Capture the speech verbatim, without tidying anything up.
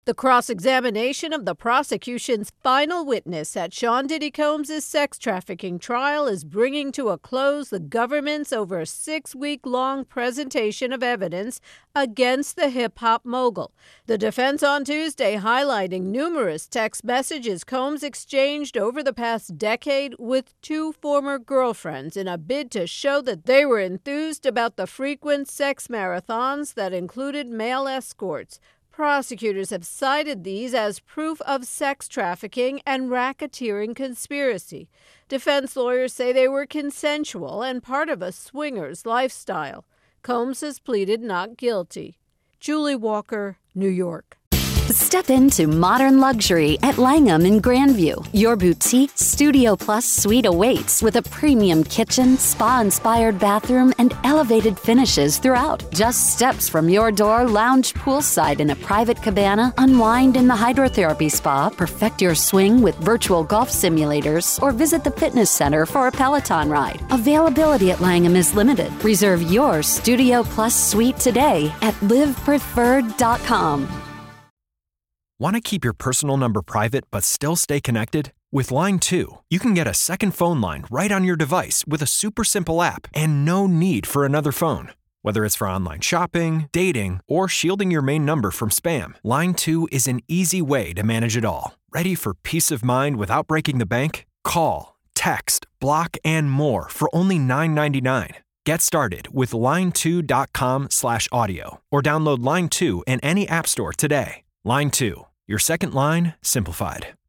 The cross-examination of the prosecution's final witness at Sean Diddy Combs' sex trafficking trial is bringing to a close the government's over six-week-long presentation of evidence against the hip-hop mogul. The defense on Tuesday highlighting numerous text messages Combs exchanged over the past decade with two former girlfriends in a bid to show that they were enthused about the frequent sex marathons that included male escorts. Prosecutors have cited these as proof of sex trafficking and racketeering conspiracy. Defense lawyers say they were consensual and part of a swingers lifestyle. Combs has pleaded not guilty. Julie Walker, New York. Step into modern luxury at Langham in Grandview. Your boutique Studio Plus suite awaits with a premium kitchen, spa-inspired bathroom, and elevated finishes throughout. Just steps from your door, lounge poolside in a private cabana, unwind in the hydrotherapy spa, perfect your swing with virtual golf simulators, or visit the fitness center for a Peloton ride. Availability at Langham is limited. Reserve your Studio Plus suite today at live preferred dot com. Want to keep your personal number private but still stay connected? With Line two, you can get a second phone line right on your device with a super simple app and no need for another phone. Whether it's for online shopping, dating, or shielding your main number from spam, Line two is an easy way to manage it all. Ready for peace of mind without breaking the bank? Call, text, block, and more for only nine ninety-nine. Get started with line two dot com slash audio or download Line two in any app store today. Line two. Your second line simplified.